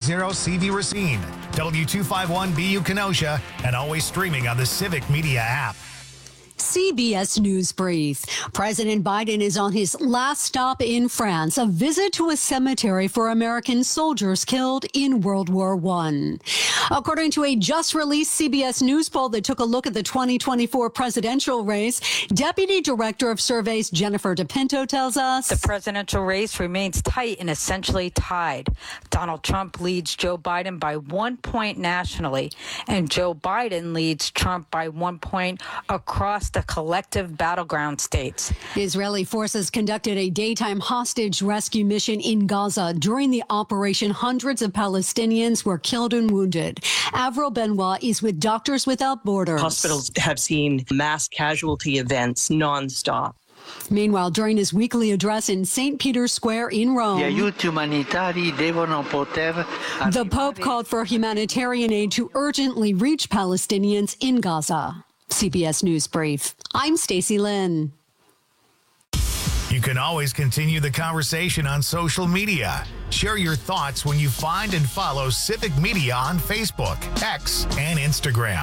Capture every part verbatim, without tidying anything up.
zero C V Racine, W two fifty-one B U Kenosha, and always streaming on the Civic Media app. C B S News Brief. President Biden is on his last stop in France, a visit to a cemetery for American soldiers killed in World War One. According to a just-released C B S News poll that took a look at the twenty twenty-four presidential race, Deputy Director of Surveys Jennifer DePinto tells us the presidential race remains tight and essentially tied. Donald Trump leads Joe Biden by one point nationally, and Joe Biden leads Trump by one point across the collective battleground states. Israeli forces conducted a daytime hostage rescue mission in Gaza. During the operation, hundreds of Palestinians were killed and wounded. Avril Benoit is with Doctors Without Borders. Hospitals have seen mass casualty events nonstop. Meanwhile, during his weekly address in Saint Peter's Square in Rome, the Pope called for humanitarian aid to urgently reach Palestinians in Gaza. C B S News Brief. I'm Stacey Lynn. You can always continue the conversation on social media. Share your thoughts when you find and follow Civic Media on Facebook, X, and Instagram.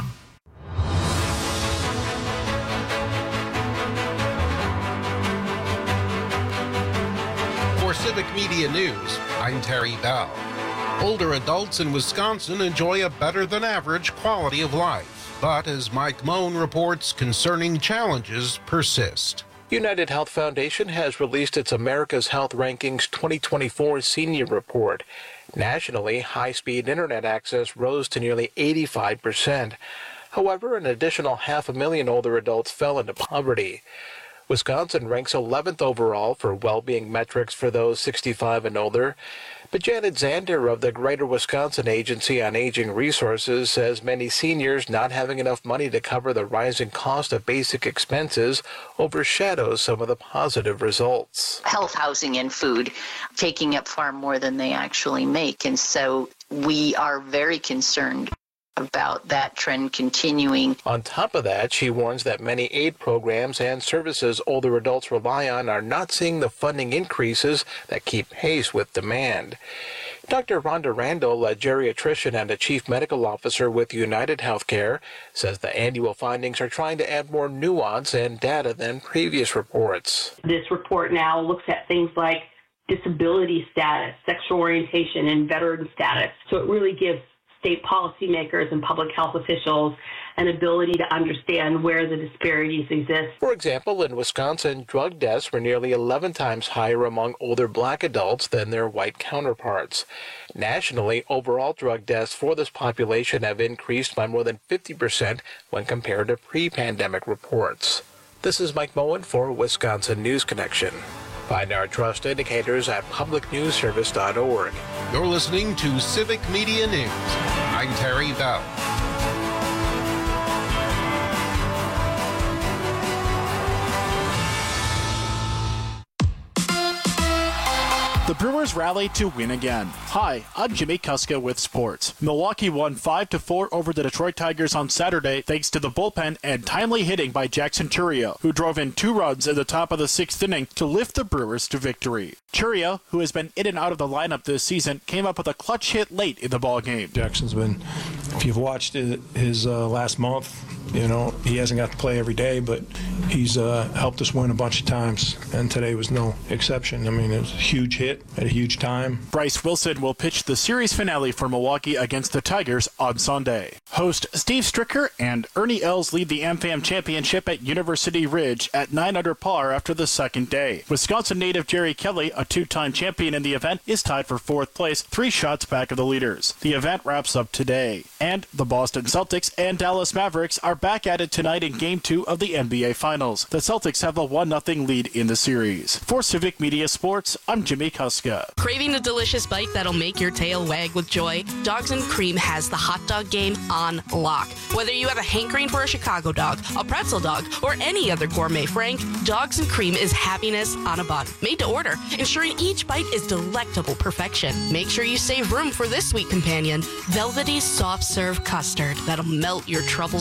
For Civic Media News, I'm Terry Bell. Older adults in Wisconsin enjoy a better than average quality of life. But as Mike Moan reports, concerning challenges persist. United Health Foundation has released its America's Health Rankings twenty twenty-four Senior Report. Nationally, high-speed internet access rose to nearly eighty-five percent. However, an additional half a million older adults fell into poverty. Wisconsin ranks eleventh overall for well-being metrics for those sixty-five and older. But Janet Zander of the Greater Wisconsin Agency on Aging Resources says many seniors not having enough money to cover the rising cost of basic expenses overshadows some of the positive results. Health, housing, and food taking up far more than they actually make. And so we are very concerned about that trend continuing. On top of that, she warns that many aid programs and services older adults rely on are not seeing the funding increases that keep pace with demand. Doctor Rhonda Randall, a geriatrician and a chief medical officer with United Healthcare, says the annual findings are trying to add more nuance and data than previous reports. This report now looks at things like disability status, sexual orientation, and veteran status. So it really gives state policymakers and public health officials an ability to understand where the disparities exist. For example, in Wisconsin, drug deaths were nearly eleven times higher among older black adults than their white counterparts. Nationally, overall drug deaths for this population have increased by more than fifty percent when compared to pre-pandemic reports. This is Mike Moen for Wisconsin News Connection. Find our trust indicators at public news service dot org. You're listening to Civic Media News. I'm Terry Bell. The Brewers rallied to win again. Hi, I'm Jimmy Kuska with sports. Milwaukee won five to four over the Detroit Tigers on Saturday thanks to the bullpen and timely hitting by Jackson Chourio, who drove in two runs at the top of the sixth inning to lift the Brewers to victory. Chourio, who has been in and out of the lineup this season, came up with a clutch hit late in the ballgame. Jackson's been, if you've watched his uh, last month, you know, he hasn't got to play every day, but he's uh, helped us win a bunch of times, and today was no exception. I mean, it was a huge hit at a huge time. Bryce Wilson will pitch the series finale for Milwaukee against the Tigers on Sunday. Host Steve Stricker and Ernie Els lead the AmFam Championship at University Ridge at nine under par after the second day. Wisconsin native Jerry Kelly, a two-time champion in the event, is tied for fourth place, three shots back of the leaders. The event wraps up today. And the Boston Celtics and Dallas Mavericks are back at it tonight in Game two of the N B A Finals. The Celtics have a one nothing lead in the series. For Civic Media Sports, I'm Jimmy Kuska. Craving a delicious bite that'll make your tail wag with joy? Dogs and Cream has the hot dog game on lock. Whether you have a hankering for a Chicago dog, a pretzel dog, or any other gourmet frank, Dogs and Cream is happiness on a bun. Made to order, ensuring each bite is delectable perfection. Make sure you save room for this sweet companion, velvety soft serve custard that'll melt your troubles away.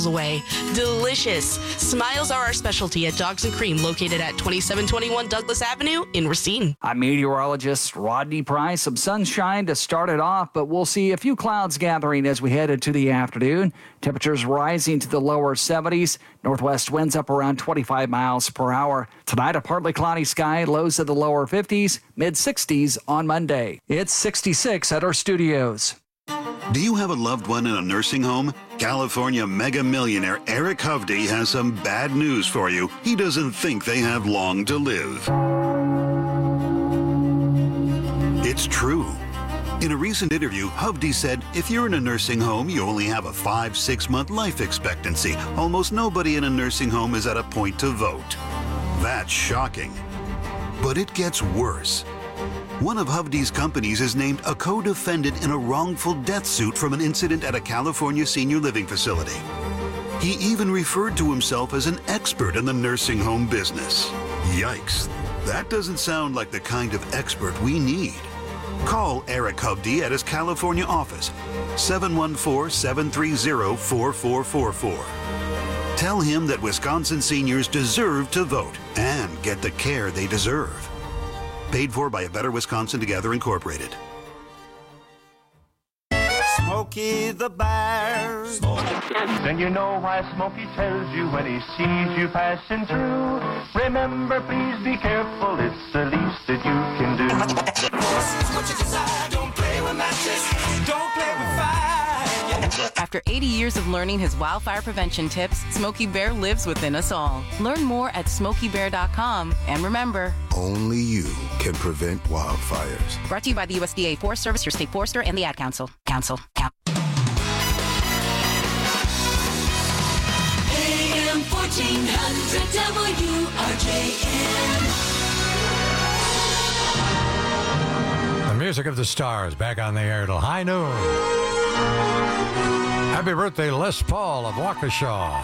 Delicious. Smiles are our specialty at Dogs and Cream, located at twenty-seven twenty-one Douglas Avenue in Racine. I'm meteorologist Rodney Price. Some sunshine to start it off, but we'll see a few clouds gathering as we head into the afternoon. Temperatures rising to the lower seventies. Northwest winds up around twenty-five miles per hour. Tonight, a partly cloudy sky, lows of the lower fifties, mid sixties on Monday. It's sixty-six at our studios. Do you have a loved one in a nursing home? California mega millionaire Eric Hovde has some bad news for you. He doesn't think they have long to live. It's true. In a recent interview, Hovde said, if you're in a nursing home, you only have a five, six month life expectancy. Almost nobody in a nursing home is at a point to vote. That's shocking. But it gets worse. One of Hovde's companies is named a co-defendant in a wrongful death suit from an incident at a California senior living facility. He even referred to himself as an expert in the nursing home business. Yikes. That doesn't sound like the kind of expert we need. Call Eric Hovde at his California office, seven one four, seven three zero, four four four four. Tell him that Wisconsin seniors deserve to vote and get the care they deserve. Paid for by A Better Wisconsin Together, Incorporated. Smokey the Bear. Then you know why Smokey tells you when he sees you passing through. Remember, please be careful, it's the least that you can do. What you decide, don't play with matches, don't play with fire. After eighty years of learning his wildfire prevention tips, Smokey Bear lives within us all. Learn more at smokey bear dot com. And remember, only you can prevent wildfires. Brought to you by the U S D A Forest Service, your state forester, and the Ad Council. Council. Council. A M fourteen hundred W R J M. The music of the stars back on the air till high noon. Happy birthday, Les Paul of Waukesha.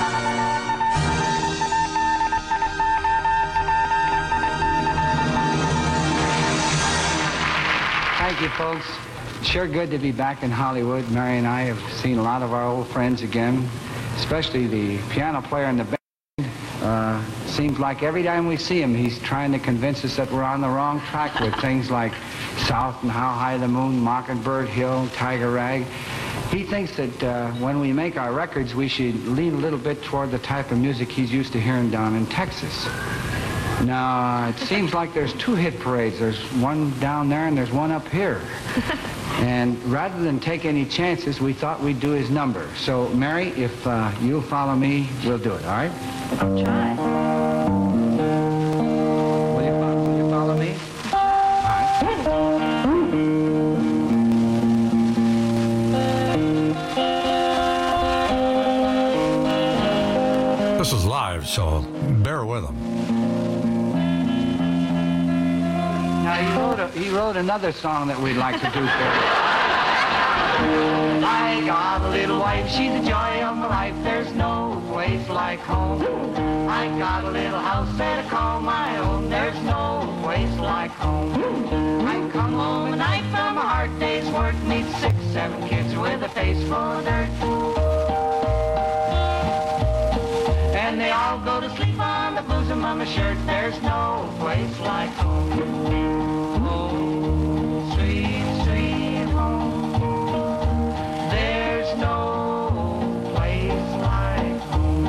Thank you, folks. Sure good to be back in Hollywood. Mary and I have seen a lot of our old friends again, especially the piano player in the band. Uh, seems like every time we see him, he's trying to convince us that we're on the wrong track with things like South and How High the Moon, Mockingbird Hill, Tiger Rag. He thinks that uh, when we make our records, we should lean a little bit toward the type of music he's used to hearing down in Texas. Now, it seems like there's two hit parades. There's one down there and there's one up here. And rather than take any chances, we thought we'd do his number. So, Mary, if uh, you'll follow me, we'll do it, all right? I'll try. Will you follow, will you follow me? This is live, so bear with him. Now, he wrote, a, he wrote another song that we'd like to do for you. I got a little wife, she's the joy of my life. There's no place like home. I got a little house that I call my own. There's no place like home. I come home at night from a hard day's work, meet six, seven kids with a face full of dirt. And they all go to sleep on the bosom of my shirt. There's no place like home. Home, sweet, sweet home. There's no place like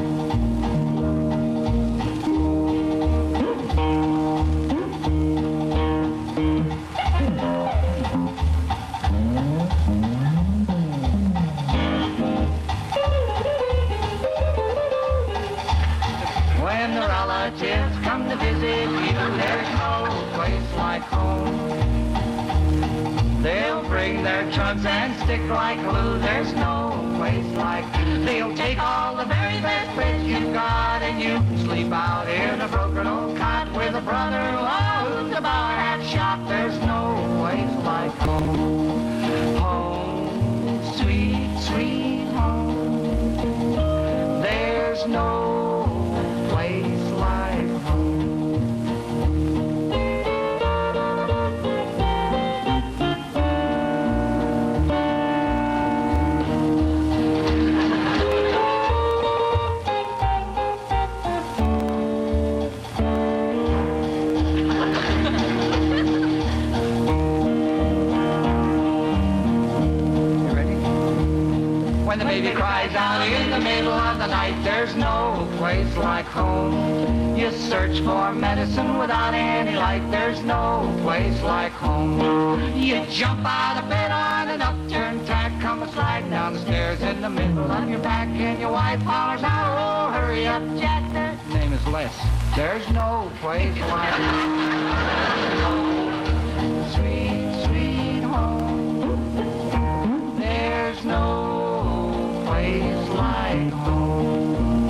When the relatives come to visit you, there's no place like home. They'll bring their trunks and stick like glue. There's no place like home. They'll take all the very best beds you've got, and you can sleep out in a broken old cot with a brother-in-law who's about half shot. There's no place like home. Home, sweet, sweet home. There's no place like home. When the baby cries out in the middle of the night, there's no place like home. You search for medicine without any light, there's no place like home. You jump out of bed on an upturned tack, come a slide down the stairs in the middle of your back, and your wife hollers out, oh, hurry up, Jack. His name is Les. There's no place like home. Sweet, sweet home. There's no place like home.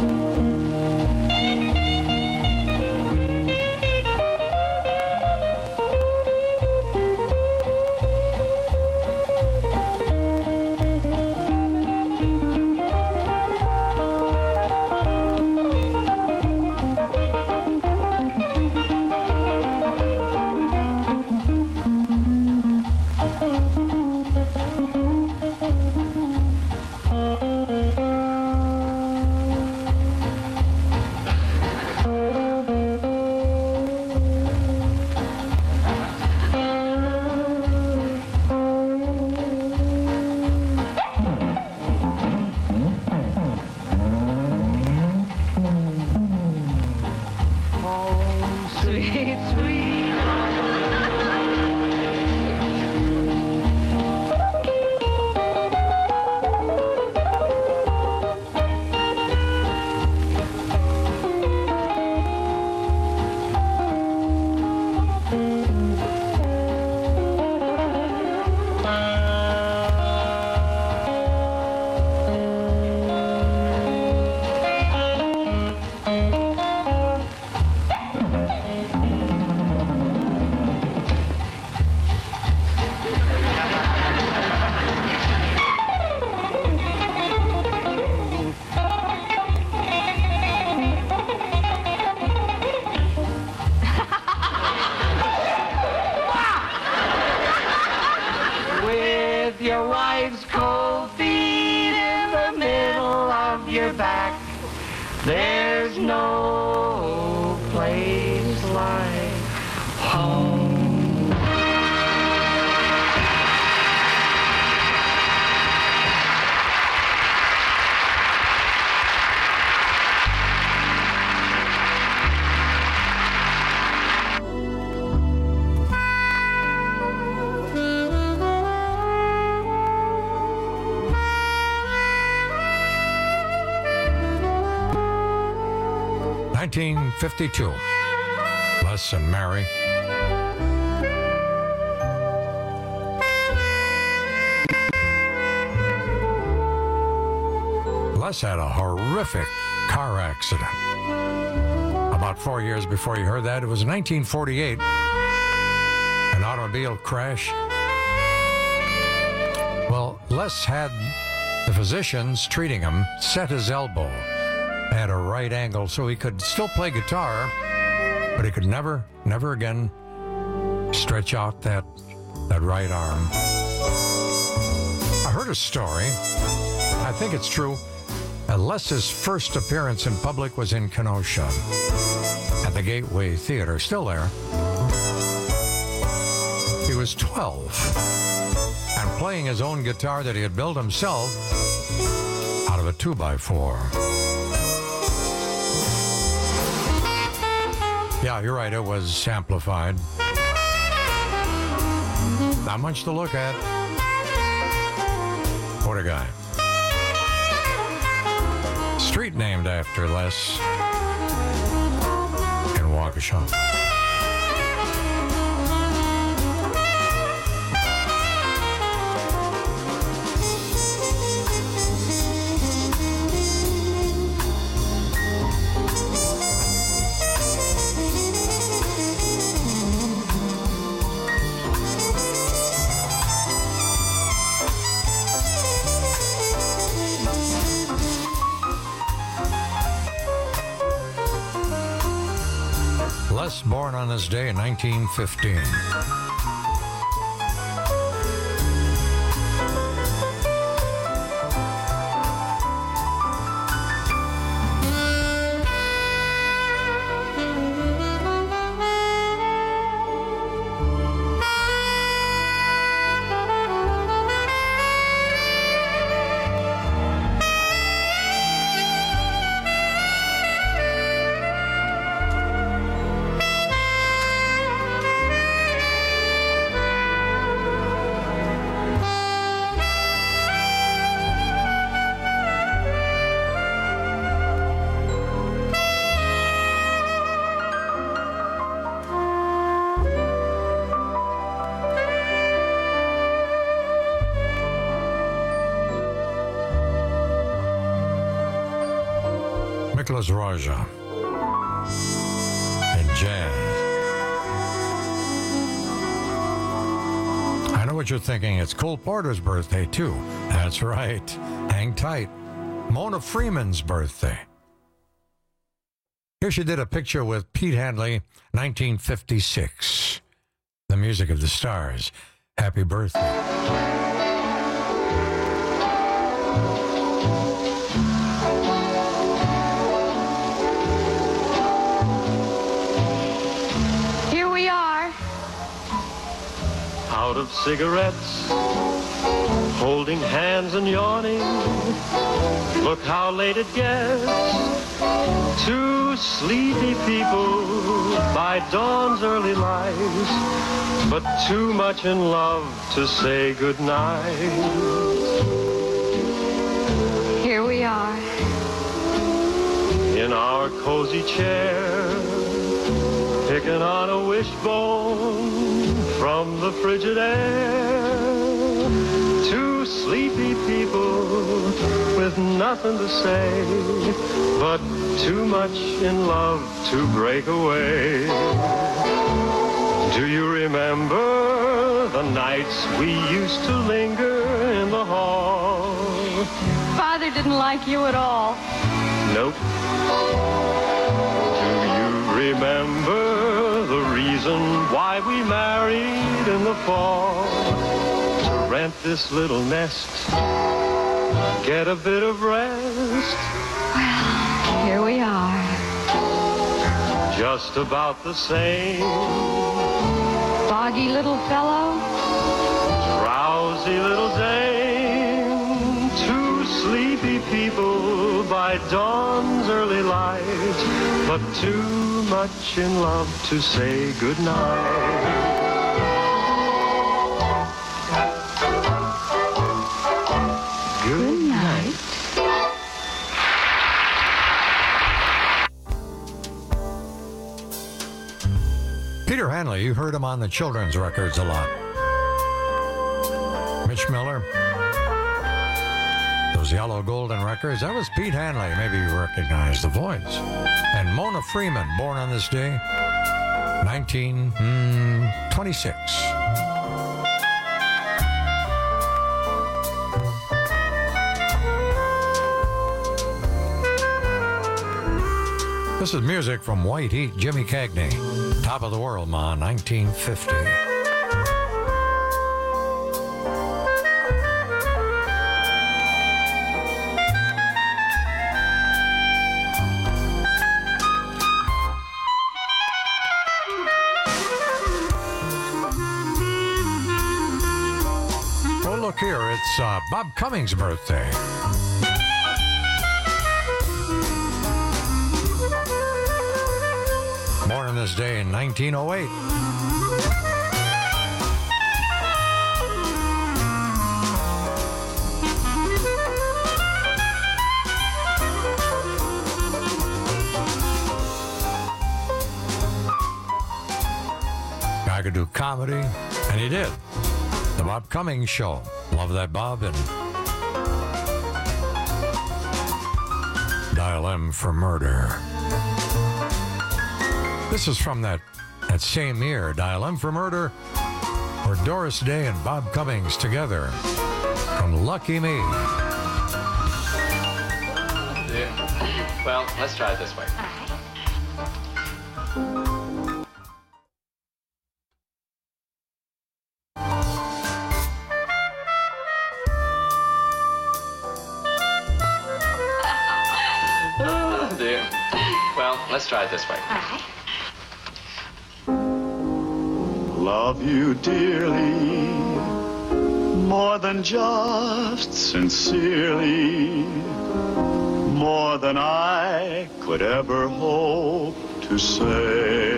There's no place like home. nineteen fifty-two. Les and Mary. Les had a horrific car accident. About four years before you heard that, it was nineteen forty-eight. An automobile crash. Well, Les had the physicians treating him set his elbow at a right angle so he could still play guitar, but he could never, never again stretch out that, that right arm. I heard a story, I think it's true, that Les's first appearance in public was in Kenosha at the Gateway Theater, still there. He was twelve and playing his own guitar that he had built himself out of a two by four. Yeah, you're right, it was amplified. Not much to look at. What a guy. Street named after Les in Waukesha. Les, born on this day in nineteen fifteen. Nicholas Roja in jazz. I know what you're thinking. It's Cole Porter's birthday, too. That's right. Hang tight. Mona Freeman's birthday. Here she did a picture with Pete Handley, nineteen fifty-six. The music of the stars. Happy birthday. Here we are. Out of cigarettes, holding hands and yawning. Look how late it gets. Two sleepy people by dawn's early light, but too much in love to say goodnight. Here we are. In our cozy chair, picking on a wishbone from the frigid air. Two sleepy people with nothing to say, but too much in love to break away. Do you remember the nights we used to linger in the hall? Father didn't like you at all. Nope. Do you remember the reason why we married in the fall? To rent this little nest, get a bit of rest. Well, here we are. Just about the same. Foggy little fellow. Drowsy little dame. Two sleepy people by dawn's early light, but too much in love to say goodnight. Good night. Peter Handley, you heard him on the children's records a lot. Mitch Miller, those yellow golden records, that was Pete Handley. Maybe you recognize the voice. And Mona Freeman, born on this day, nineteen twenty-six. This is music from White Heat, Jimmy Cagney. Top of the World, Ma, nineteen fifty. Oh, look here, it's uh, Bob Cummings' birthday. Born on this day in nineteen oh eight. Guy could do comedy, and he did. The Bob Cummings Show. Love that, Bob. And Dial M for Murder. This is from that, that same year, Dial M for Murder, or Doris Day and Bob Cummings together from Lucky Me. Yeah. Well, let's try it this way. Oh, dear. Well, let's try it this way. All right. Love you dearly, more than just sincerely, more than I could ever hope to say.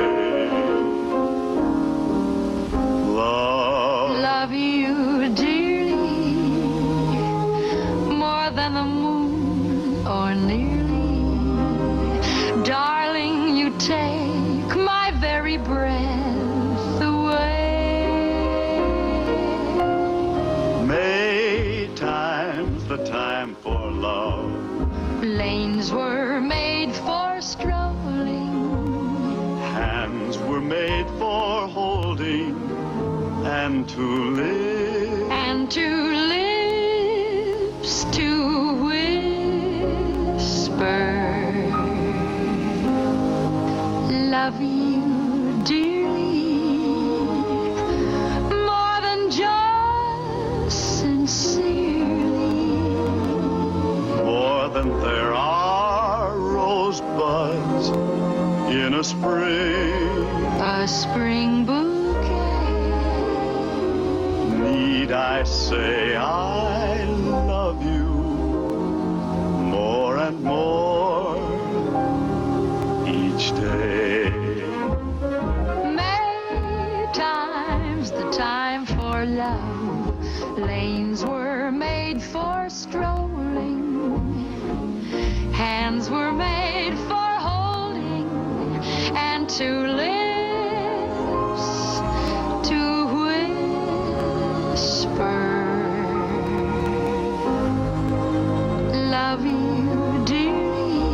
Love, Love you dearly, more than the moon or nearly. Darling, you take my very breath. The time for love. Lanes were made for to live. And to lips to whisper. Love you dearly, more than just sincerely. More than there are rosebuds in a spring. A spring bouquet. Need I say I love you more and more each day? May time's the time for love. Lanes were made for strolling. Hands were made for holding. And to lips to whisper. Love you dearly,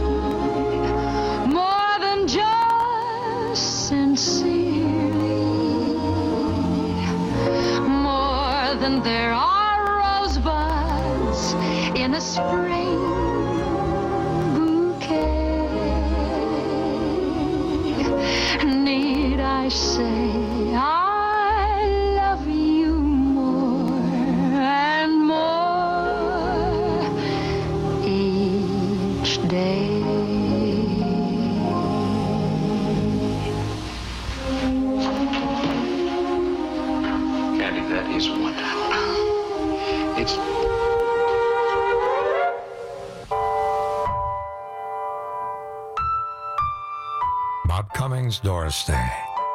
more than just sincerely. More than there are rosebuds in a spring bouquet. Need I say I love you more and more each day? Candy, that is wonderful. It's Bob Cummings, Doris Day.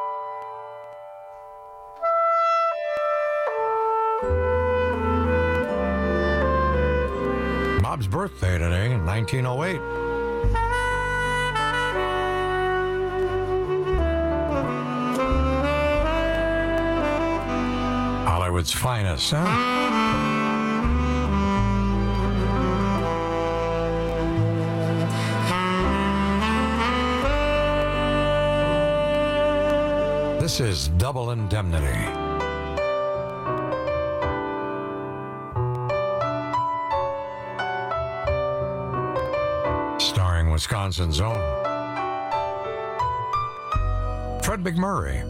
Bob's birthday today in nineteen oh eight. Hollywood's finest, huh? This is Double Indemnity. Starring Wisconsin's own Fred McMurray.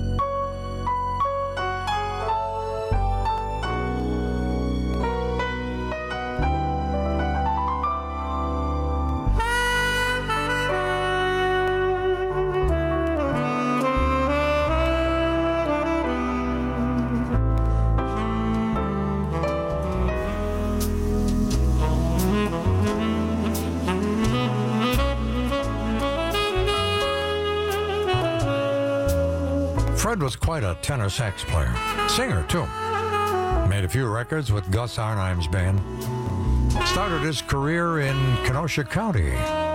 Fred was quite a tenor sax player. Singer, too. Made a few records with Gus Arnheim's band. Started his career in Kenosha County.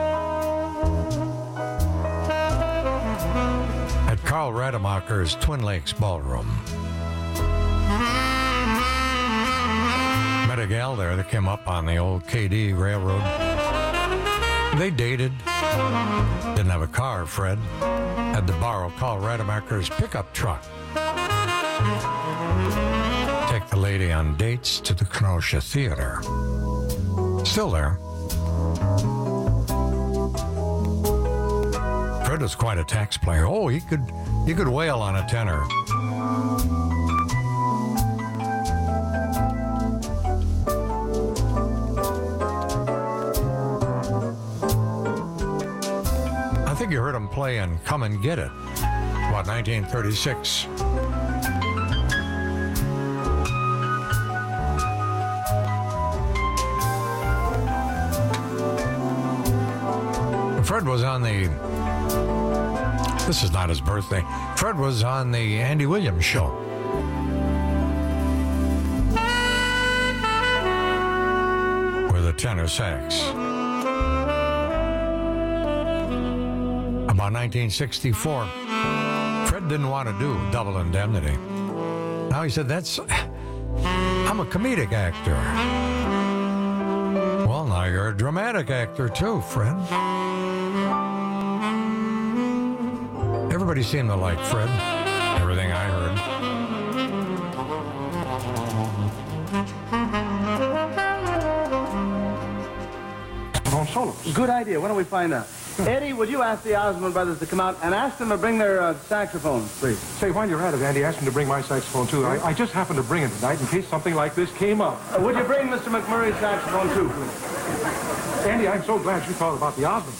At Carl Rademacher's Twin Lakes Ballroom. Met a gal there that came up on the old K D Railroad. They dated. Didn't have a car, Fred. Had to borrow Carl Rademacher's pickup truck. Take the lady on dates to the Kenosha Theater. Still there. Fred was quite a tax player. Oh, he could he could wail on a tenor. I think you heard him play in Come and Get It, about nineteen thirty-six. Fred was on the, this is not his birthday, Fred was on the Andy Williams Show. With a tenor sax. About nineteen sixty-four, Fred didn't want to do Double Indemnity. Now he said, that's, I'm a comedic actor. Well, now you're a dramatic actor too, Fred. Everybody seemed to like Fred, everything I heard. solos. Good idea. Why don't we find out? Eddie, would you ask the Osmond brothers to come out and ask them to bring their uh, saxophones, please? Say, while you're at it, Andy, ask them to bring my saxophone, too. I, I just happened to bring it tonight in case something like this came up. Uh, would you bring Mister McMurray's saxophone, too, please? Andy, I'm so glad you thought about the Osmond.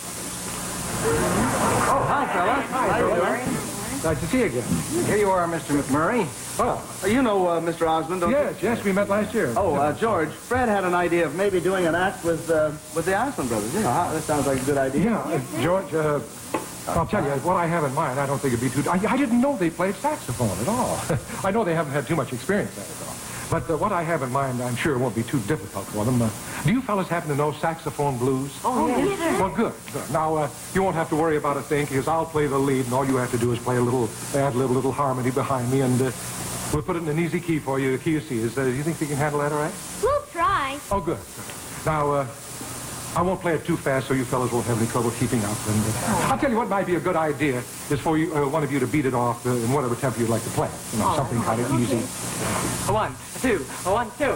Oh, hi, fella. Hi, How you doing? Glad to see you again. Here you are, Mister McMurray. Oh. Uh, you know uh, Mister Osmond, don't yes, you? Yes, yes, we met last year. Oh, uh, George, Fred had an idea of maybe doing an act with uh, with the Osmond brothers. You know, how, that sounds like a good idea. Yeah, uh, George, uh, I'll tell you, what I have in mind, I don't think it'd be too... I, I didn't know they played saxophone at all. I know they haven't had too much experience at it, though. But uh, what I have in mind, I'm sure it won't be too difficult for them. Uh, do you fellas happen to know saxophone blues? Oh, yes. yes. Well, good. good. Now, uh, you won't have to worry about a thing, because I'll play the lead, and all you have to do is play a little ad-lib, a little harmony behind me, and uh, we'll put it in an easy key for you. The key you see is, uh, do you think you can handle that all right? We'll try. Oh, good. good. Now, uh, I won't play it too fast so you fellas won't have any trouble keeping up. And uh, I'll tell you what might be a good idea is for you, uh, one of you to beat it off uh, in whatever tempo you'd like to play. You know, oh, something kind of okay. easy. One, two, one, two.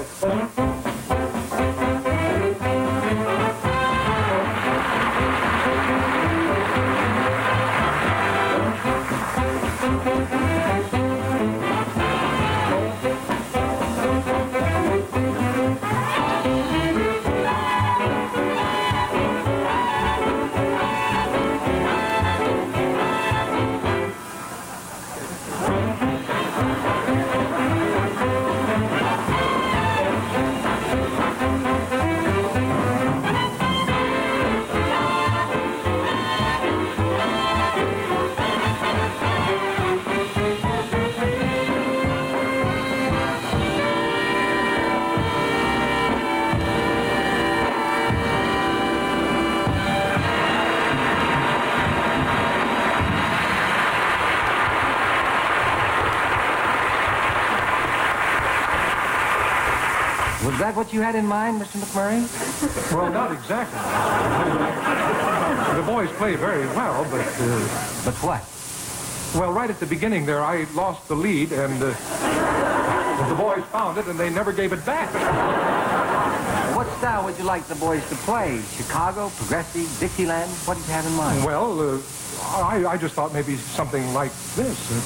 Was that what you had in mind, Mister McMurray? Well, not exactly. The boys play very well, but... Uh, but what? Well, right at the beginning there, I lost the lead, and uh, the boys found it, and they never gave it back. What style would you like the boys to play? Chicago, progressive, Dixieland? What did you have in mind? Well, uh, I, I just thought maybe something like this. Uh,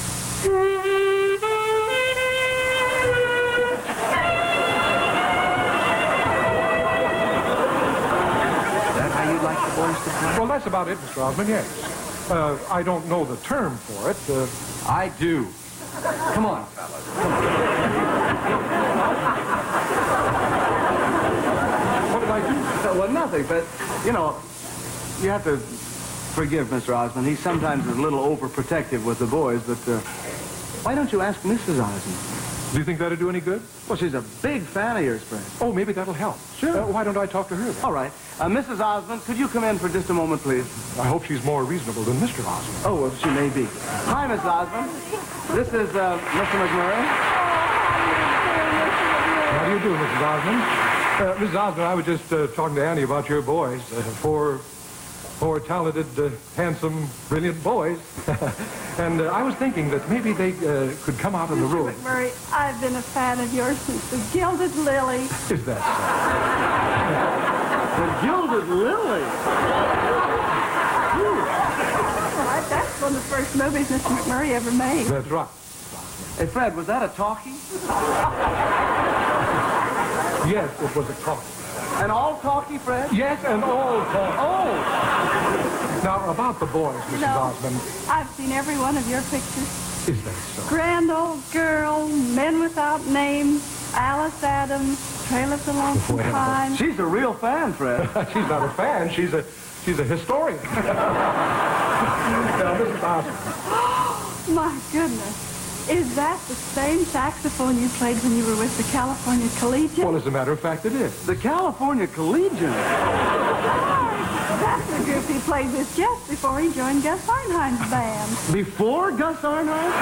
Well, that's about it, Mister Osmond, yes. Uh, I don't know the term for it. Uh, I do. Come on, fellas. Come on. What did I do? Uh, well, nothing, but, you know, you have to forgive Mister Osmond. He's sometimes a little overprotective with the boys, but uh, why don't you ask Missus Osmond? Do you think that'd do any good? Well, she's a big fan of yours, Fred. Oh, maybe that'll help. Sure. Uh, why don't I talk to her then? All right. Uh, Missus Osmond, could you come in for just a moment, please? I hope she's more reasonable than Mister Osmond. Oh, well, she may be. Hi, Miss Osmond. This is uh, Mister McMurray. How do you do, Missus Osmond? Uh, Missus Osmond, I was just uh, talking to Annie about your boys. Uh, four, four talented, uh, handsome, brilliant boys. And uh, I was thinking that maybe they uh, could come out in the room. Mister McMurray, I've been a fan of yours since the Gilded Lily. Is that so? The Gilded Lily? Well, that's one of the first movies Mister McMurray ever made. That's right. Hey, Fred, was that a talkie? Yes, it was a talkie. An all talkie, Fred? Yes, an all talkie. Oh! Now, about the boys, Missus No, Osmond. I've seen every one of your pictures. Is that so? Grand Old Girl, Men Without Names, Alice Adams, Trail of the Lonesome Pine. She's a real fan, Fred. She's not a fan. She's a she's a historian. Now, Missus Osmond. My goodness. Is that the same saxophone you played when you were with the California Collegian? Well, as a matter of fact, it is. The California Collegian? That's the group he played with just before he joined Gus Arnheim's band. Before Gus Arnheim?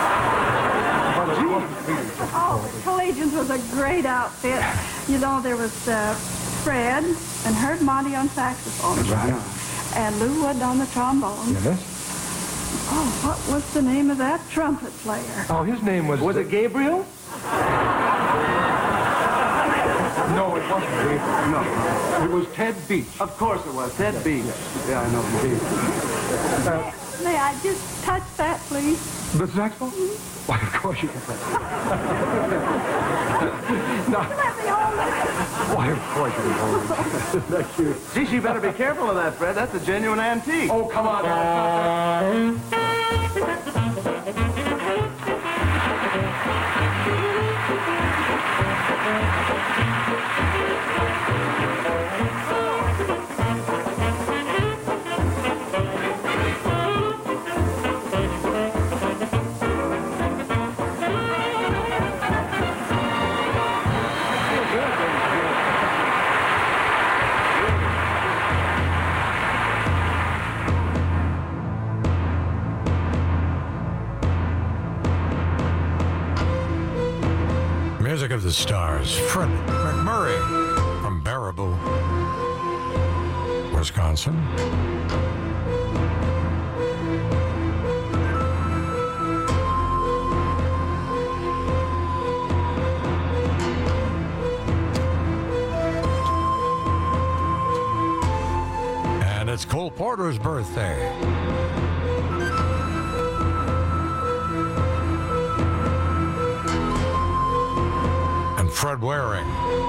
Oh, the Collegians was a great outfit. You know, there was uh, Fred and Herb Monty on saxophone. Right. And Lou Wood on the trombone. Yes. Oh, what was the name of that trumpet player? Oh, his name was... Was it Gabriel? No, it wasn't Dave. No. It was Ted Beach. Of course it was. Ted Beach. Yeah, I know. Beach. Uh, May I just touch that, please? the saxophone? Why, of course you can play. No. Let me hold it. Why, of course you can hold it. That's cute. Gee, she better be careful of that, Fred. That's a genuine antique. Oh, come on. Music of the Stars, Fred McMurray from Baraboo, Wisconsin. And it's Cole Porter's birthday. Fred Waring.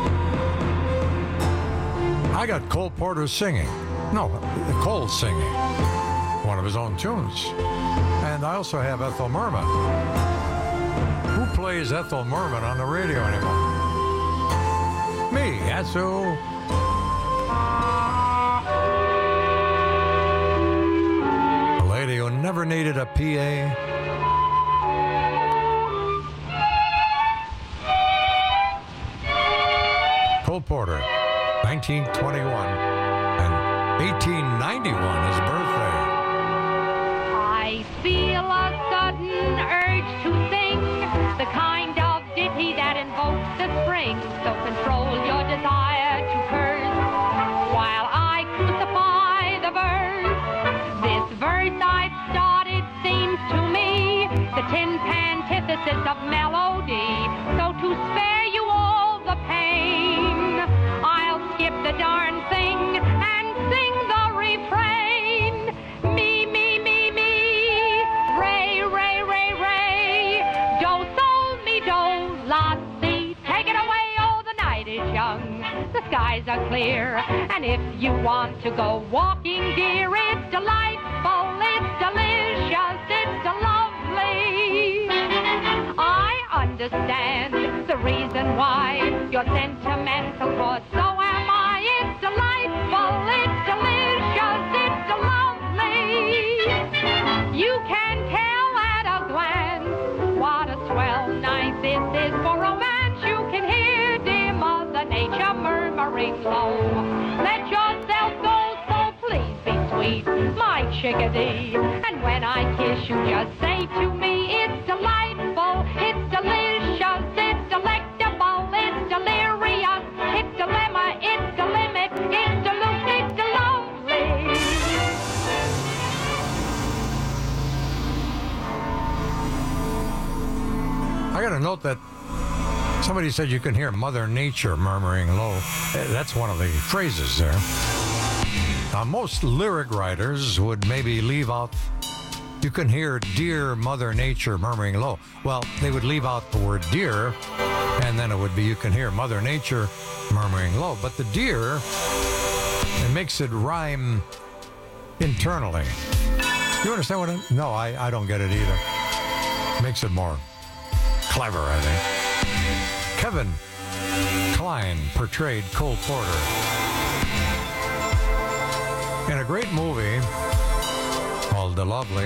I got Cole Porter singing. No, Cole singing one of his own tunes. And I also have Ethel Merman. Who plays Ethel Merman on the radio anymore? Me, that's who. A lady who never needed a P A. Cole Porter, nineteen twenty-one, and eighteen ninety-one, his birthday. I feel a sudden urge to sing the kind of ditty that invokes the spring. So control your desire to curse while I crucify the verse. This verse I've started seems to me the tin pan antithesis of melody. So to spare you all the pain, the darn thing and sing the refrain. Me, me, me, me. Ray, ray, ray, ray. Do, sol, mi, do, la, si. Take it away, oh, the night is young. The skies are clear. And if you want to go walking, dear, it's delightful, it's delicious, it's lovely. I understand the reason why you're sentimental, for so am I. It's delightful, it's delicious, it's lovely. You can tell at a glance what a swell night this is for romance. You can hear dear Mother Nature murmuring low. Let yourself go, so please be sweet, my chickadee. And when I kiss you, just say to me, it's delightful, it's delicious, it's delectable, it's delirious, it's dilemma, it's delimit, it's deluxe, it's delovely. I got a note that somebody said you can hear Mother Nature murmuring low. That's one of the phrases there. Now, most lyric writers would maybe leave out, you can hear dear Mother Nature murmuring low. Well, they would leave out the word dear, and then it would be you can hear Mother Nature murmuring low. But the dear, it makes it rhyme internally. You understand what I mean? No, I, I don't get it either. Makes it more clever, I think. Kevin Kline portrayed Cole Porter in a great movie called The Lovely.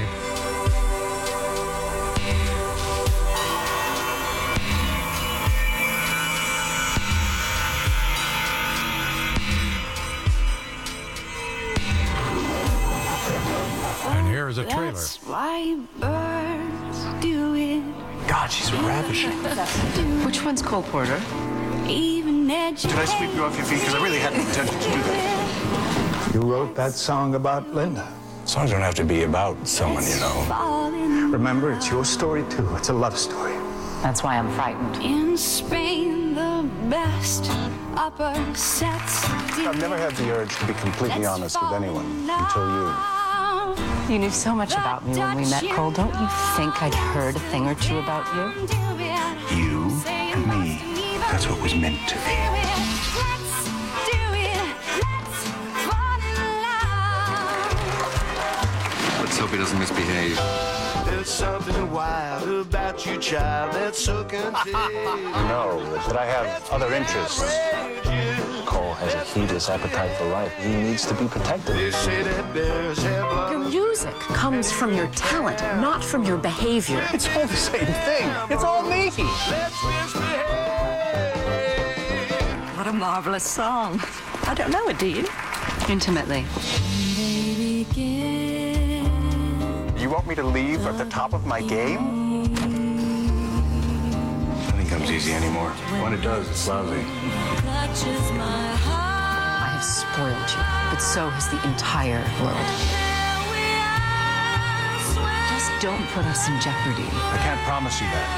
And here's a trailer. That's why birds do it. God, she's ravishing. Which one's Cole Porter? Even Did I sweep you off your feet? Because I really hadn't intended to do that. You wrote that song about Linda. Songs don't have to be about someone, you know. Remember, it's your story, too. It's a love story. That's why I'm frightened. In Spain, the best upper sets. I've never had the urge to be completely honest with anyone until you. You knew so much about me when we met, Cole. Don't you think I'd heard a thing or two about you? You and me. That's what was meant to be. Let's hope he doesn't misbehave. There's something wild about you, child, that's so contagious. No, but I have other interests. Cole has a heedless appetite for life. He needs to be protected. They say that bears have long... Your music comes from your talent, not from your behavior. It's all the same thing. It's all me. Let's misbehave. What a marvelous song. I don't know it, do you? Intimately. You want me to leave at the top of my game? Nothing comes easy anymore. When it does, it's lousy. I have spoiled you, but so has the entire world. Just don't put us in jeopardy. I can't promise you that.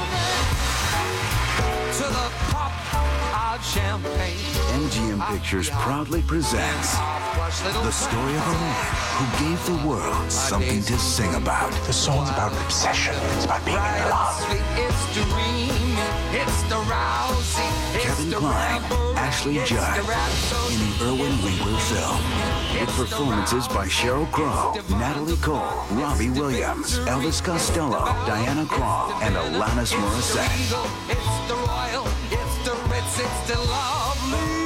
To the pop of champagne. M G M Pictures proudly presents the story of a man who gave the world something to sing about. The song's about obsession. It's about being in love. It's the dream, it's the rousing, Kevin Kline, Ashley Judd, in the Irwin Winkler film. With performances by Sheryl Crow, Natalie Cole, Robbie Williams, Elvis Costello, Diana Krall, and Alanis Morissette. It's the royal, it's the ritz, it's the lovely.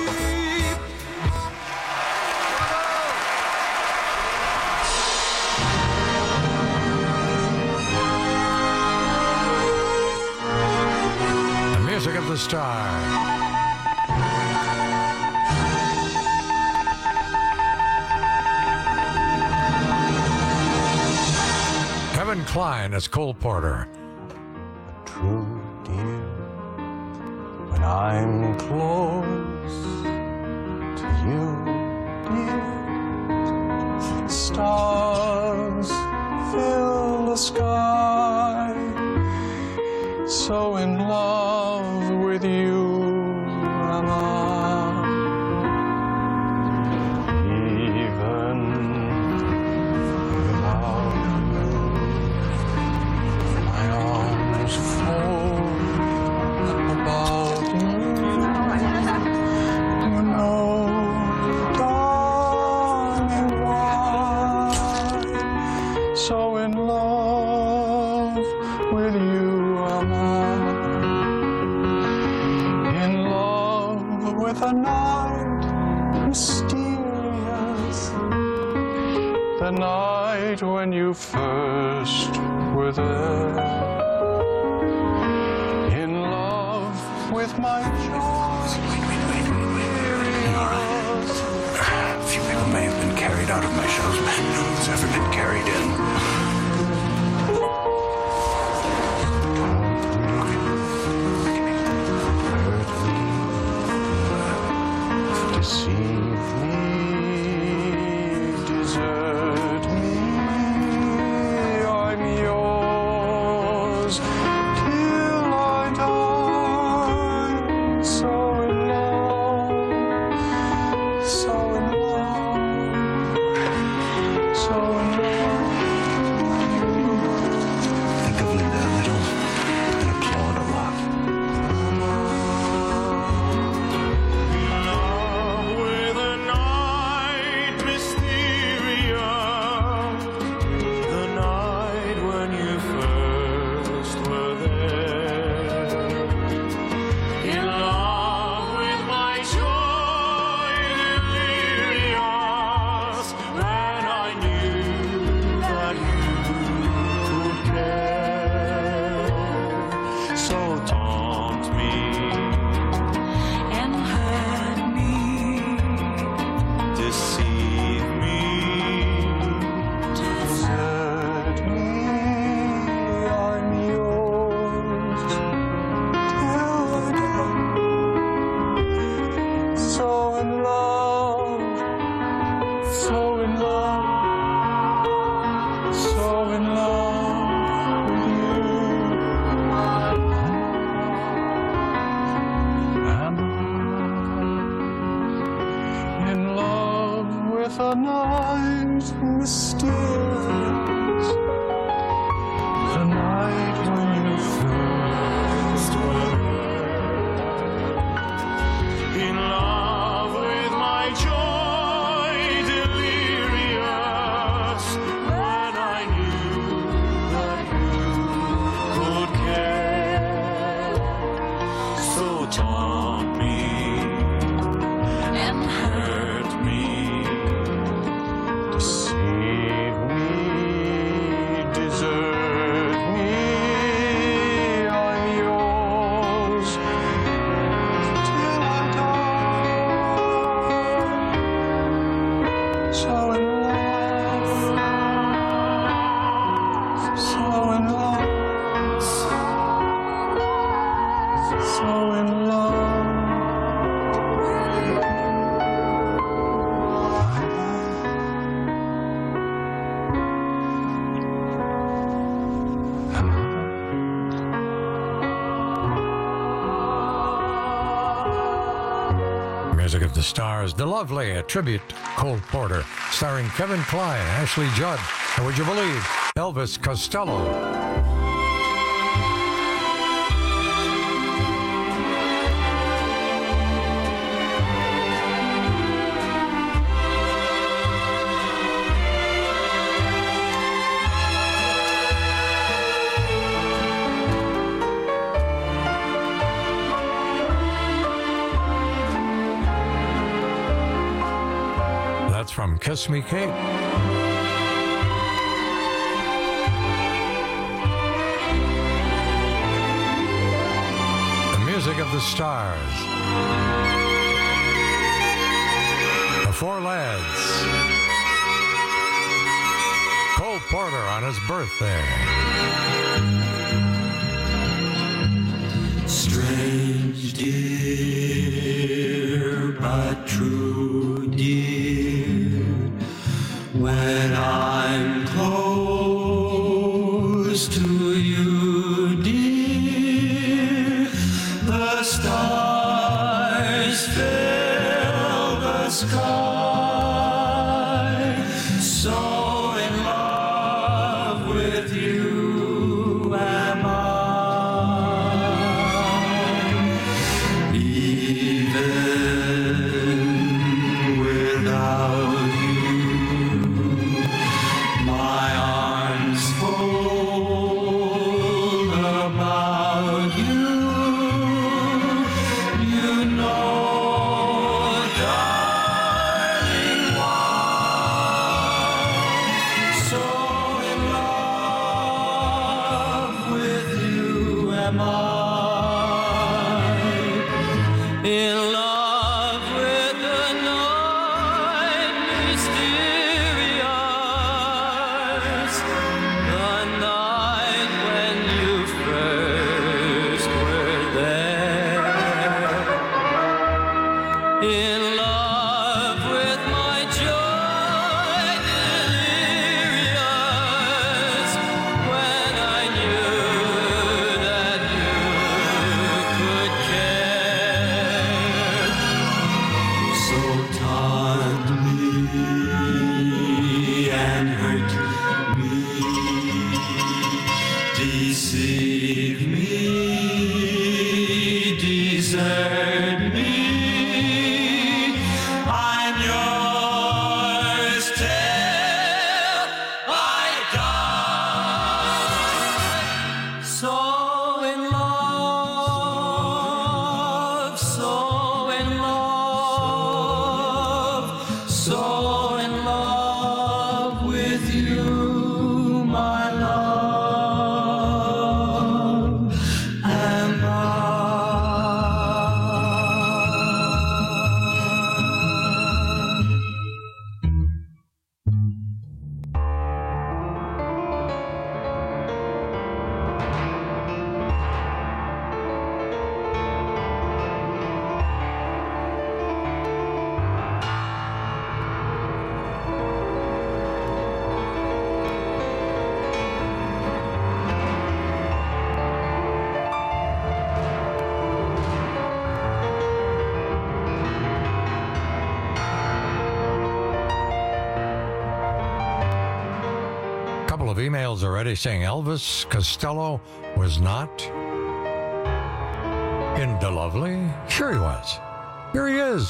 Music of the Stars. Kevin Kline as Cole Porter. True, dear, when I'm close to you, dear, the stars fill the sky, so in love with you am I. Even without you, my arms fold about you. You know, darling, why so in love with you am I. In love with a night mysterious, the night when you first were there. In love with my joy. Wait, wait, wait, wait, wait. All right. A few people may have been carried out of my shows, but no one's ever been carried in. Deceive me, desert me, I'm yours till I die. So in love, so in love, so in love. Think of Linda a little and applaud a lot. With a night the night mysterious, the night when you first were in love with my joy delirious, when I knew that you could care. So taunt me and hurt me, deceive me, desert me. I'm yours till I die. So in love, so in love, so in love. Music of the Stars, The Lovely, a tribute to Cole Porter, starring Kevin Kline, Ashley Judd, and would you believe, Elvis Costello. That's from Kiss Me Kate. The Music of the Stars. The Four Lads. Cole Porter on his birthday. Strange, dear, but true, dear, when I'm close to you, dear, the stars fill the sky, so in love with you am I. Even without you, my arms fold about you. You know, darling, why so in love with you am I. In love with the night mysterious, the night when you first were there. In love with my joy delirious, when I knew that you could care. So taunt me and hurt me, deceive me, desert me. I'm yours till I die. So in love, so in love, so in love with you, my love, am I. couple of emails already saying Elvis Costello was not in DeLovely. Sure he was. Here he is.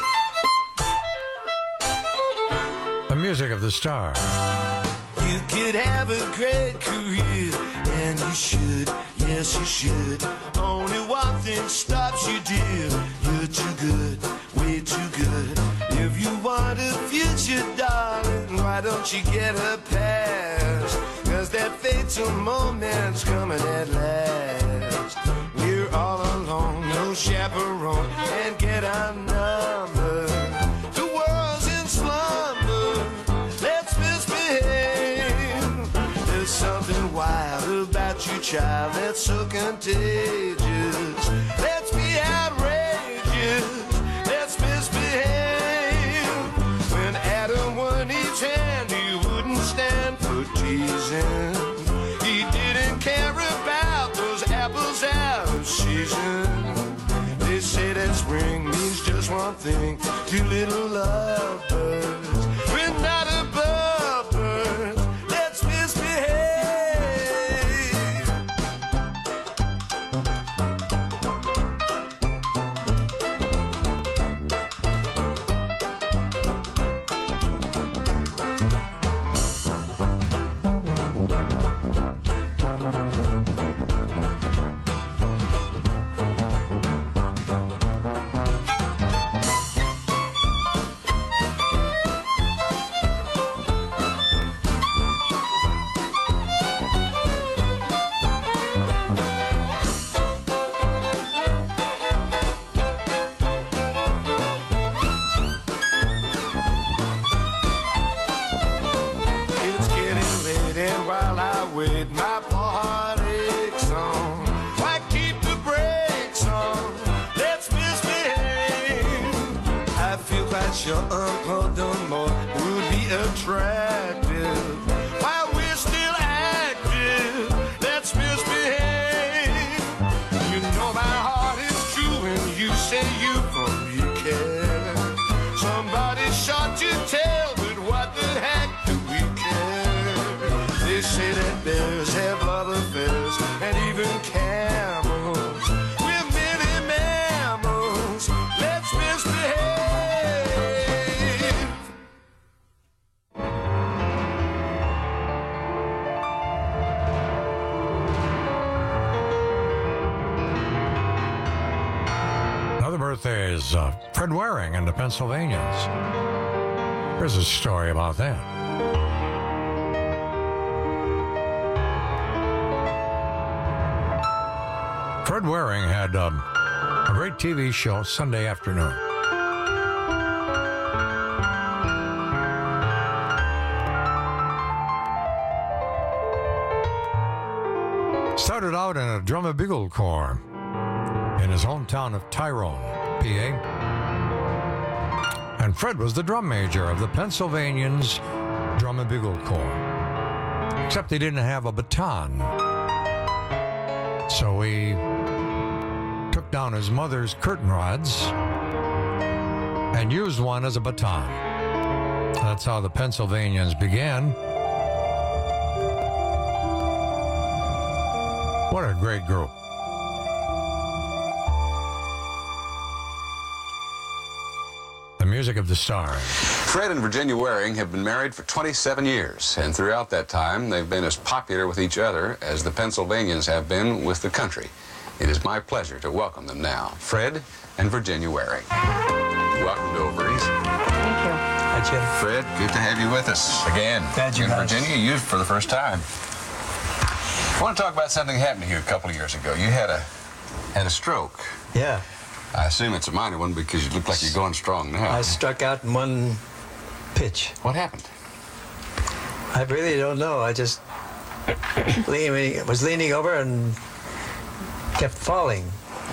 The music of the star. You could have a great career, and you should, yes you should. Only one thing stops you, dear. You're too good, way too good. If you want a future, darling, why don't you get a pass? Cause that fatal moment's coming at last. We're all alone, no chaperone, and get our number. The world's in slumber, let's misbehave. There's something wild about you, child, that's so contagious. Let's be outrageous, let's misbehave. When Adam won each hand, he wouldn't stand for teasing. He didn't care about those apples out of season. They say that spring means just one thing to little lovebirds. We're not above birds, let's misbehave. It's getting late, and while I wait, my poor heart aches on. Why keep the brakes on? Let's misbehave. I feel quite sure Uncle Dunmore would be attractive. While we're still active, let's misbehave. You know my heart is true when you say you for me care. Somebody shot to tell, but what the heck do we care? They say that bears have love affairs, and even camels. We're merely mammals, let's misbehave. Another birthday is uh, Fred Waring and the Pennsylvanians. Here's a story about that. Fred Waring had um, a great T V show Sunday afternoon. Started out in a drum and bugle corps in his hometown of Tyrone, P A. And Fred was the drum major of the Pennsylvanians Drum and Bugle Corps. Except he didn't have a baton. So he took down his mother's curtain rods and used one as a baton. That's how the Pennsylvanians began. What a great group. The music of the stars. Fred and Virginia Waring have been married for twenty-seven years, and throughout that time, they've been as popular with each other as the Pennsylvanians have been with the country. It is my pleasure to welcome them now, Fred and Virginia Waring. Welcome to Ovaries. Thank you. Hi, Jim. Fred, good to have you with us again. Glad you and guys. Virginia, you for the first time. I want to talk about something that happened to you a couple of years ago. You had a had a stroke. Yeah. I assume it's a minor one because you look like you're going strong now. I struck out in one pitch. What happened? I really don't know. I just leaning, was leaning over and kept falling.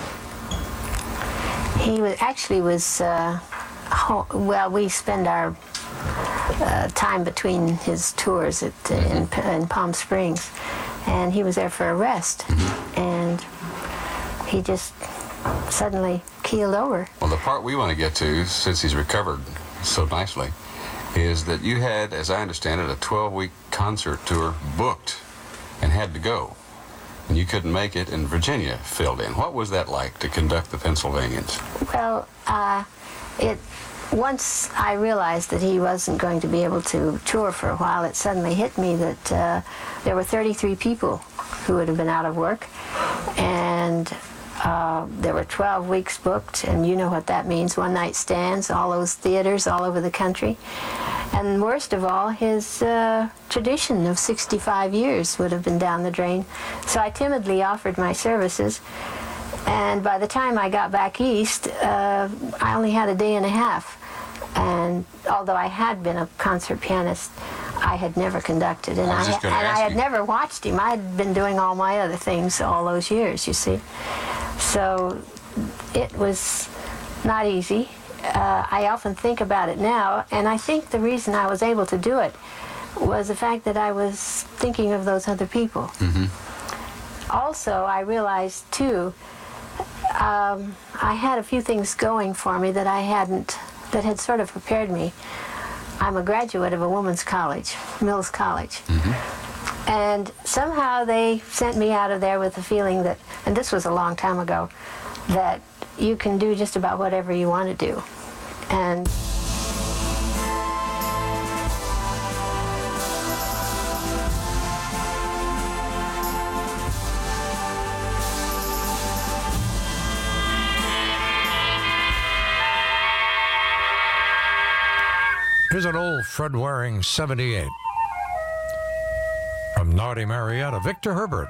He was, actually was, uh, ho- well, we spend our uh, time between his tours at, uh, in, in Palm Springs, and he was there for a rest, mm-hmm. and he just suddenly keeled over. Well, the part we want to get to, since he's recovered so nicely, is that you had, as I understand it, a twelve-week concert tour booked and had to go. And you couldn't make it, and Virginia filled in. What was that like to conduct the Pennsylvanians? Well, uh, it once I realized that he wasn't going to be able to tour for a while, it suddenly hit me that uh, there were thirty-three people who would have been out of work, and Uh, there were twelve weeks booked, and you know what that means, one-night stands, all those theaters all over the country. And worst of all, his uh, tradition of sixty-five years would have been down the drain. So I timidly offered my services, and by the time I got back east, uh, I only had a day and a half. And although I had been a concert pianist, I had never conducted, and I, I and I had you. never watched him. I had been doing all my other things all those years, you see. So it was not easy. Uh, I often think about it now, and I think the reason I was able to do it was the fact that I was thinking of those other people. Mm-hmm. Also, I realized, too, um, I had a few things going for me that I hadn't, that had sort of prepared me. I'm a graduate of a women's college, Mills College. Mm-hmm. And somehow they sent me out of there with the feeling that, and this was a long time ago, that you can do just about whatever you want to do. And here's an old Fred Waring seventy-eight. From Naughty Marietta, Victor Herbert.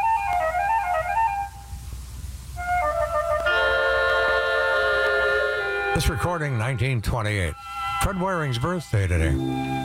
This recording, nineteen twenty-eight. Fred Waring's birthday today.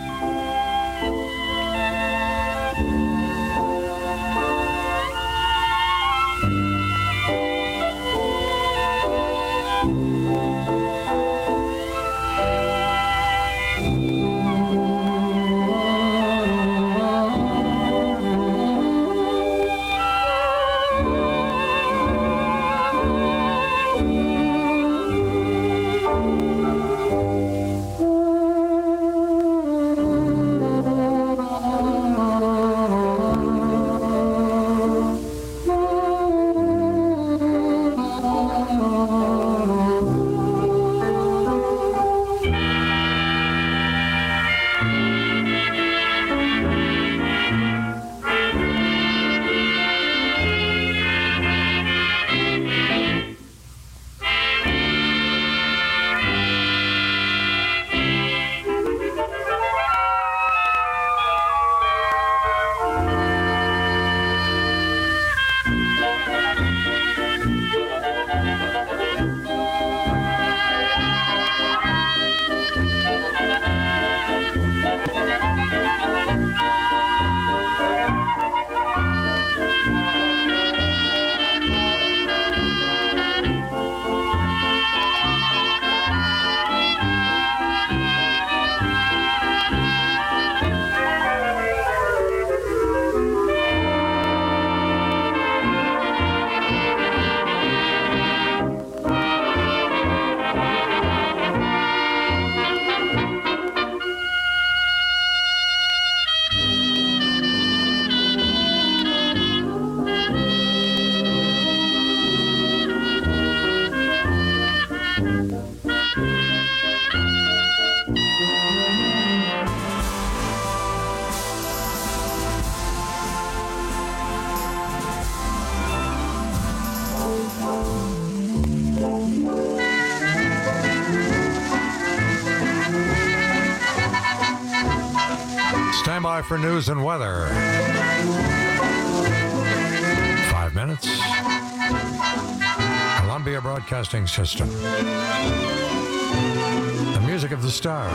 Stand by for news and weather. Five minutes. Columbia Broadcasting System. The music of the star.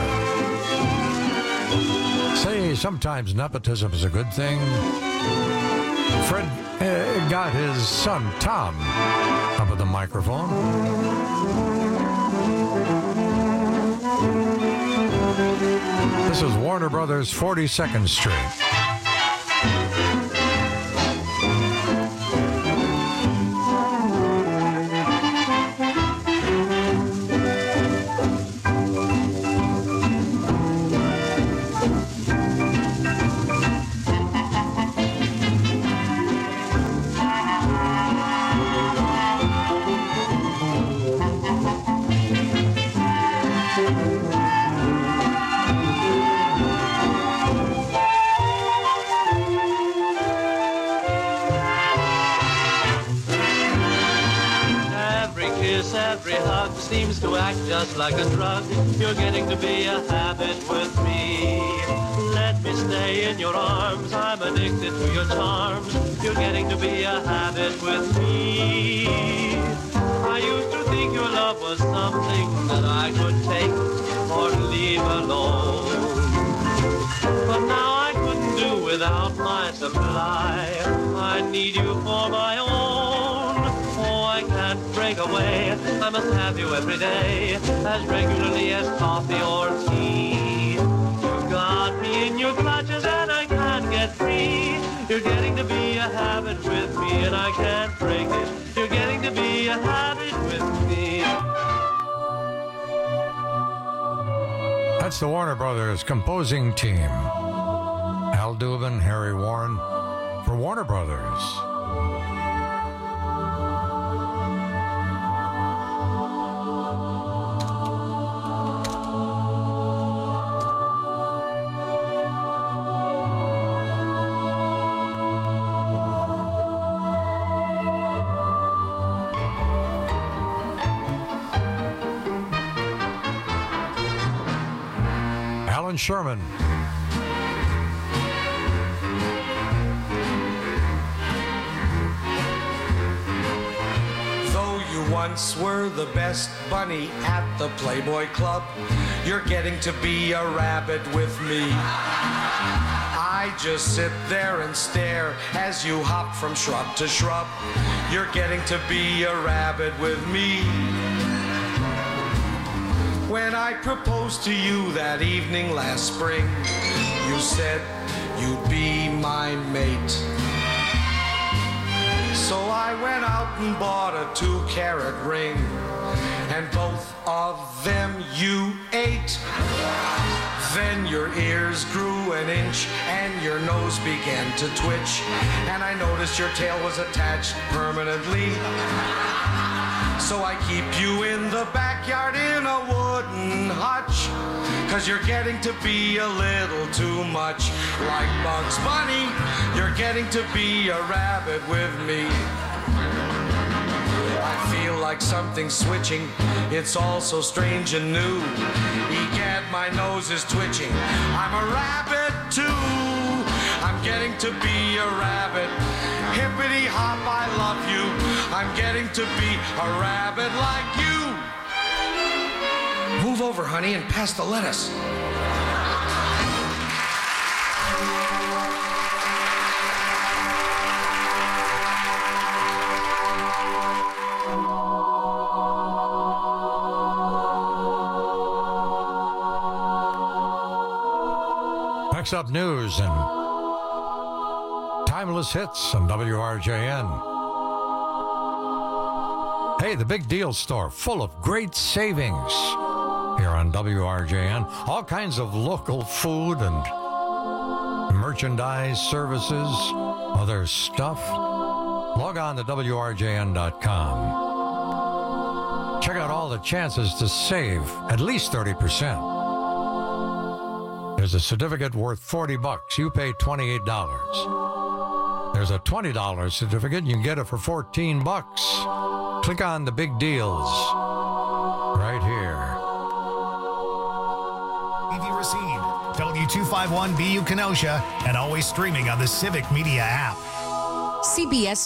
Say, sometimes nepotism is a good thing. Fred uh, got his son, Tom, up at the microphone. This is Warner Brothers, forty-second Street. seems to act just like a drug. You're getting to be a habit with me. Let me stay in your arms, I'm addicted to your charms. You're getting to be a habit with me. I used to think your love was something that I could take or leave alone. But now I couldn't do without my supply. I need you for my own. Oh, I can't break away. I must have you every day, as regularly as coffee or tea. You got me in your clutches and I can't get free. You're getting to be a habit with me and I can't break it. You're getting to be a habit with me. That's the Warner Brothers composing team. Al Dubin, Harry Warren, for Warner Brothers. Alan Sherman. Though you once were the best bunny at the Playboy Club, you're getting to be a rabbit with me. I just sit there and stare as you hop from shrub to shrub. You're getting to be a rabbit with me. When I proposed to you that evening last spring, you said you'd be my mate. So I went out and bought a two-carat ring, and both of them you ate. Then your ears grew an inch and your nose began to twitch, and I noticed your tail was attached permanently. So I keep you in the backyard in a wooden hutch, 'cause you're getting to be a little too much like Bugs Bunny. You're getting to be a rabbit with me. I feel like something's switching. It's all so strange and new. Egad, my nose is twitching. I'm a rabbit too. I'm getting to be a rabbit. Hippity hop, I love you. I'm getting to be a rabbit like you. Move over, honey, and pass the lettuce. Next up, news and timeless hits on W R J N. Hey, the Big Deal Store, full of great savings here on W R J N. All kinds of local food and merchandise, services, other stuff. Log on to W R J N dot com. Check out all the chances to save at least thirty percent. There's a certificate worth forty bucks. You pay twenty-eight dollars. There's a twenty dollars certificate. You can get it for fourteen bucks. Click on the big deals right here. T V Racine, W two fifty-one B U Kenosha, and always streaming on the Civic Media app. C B S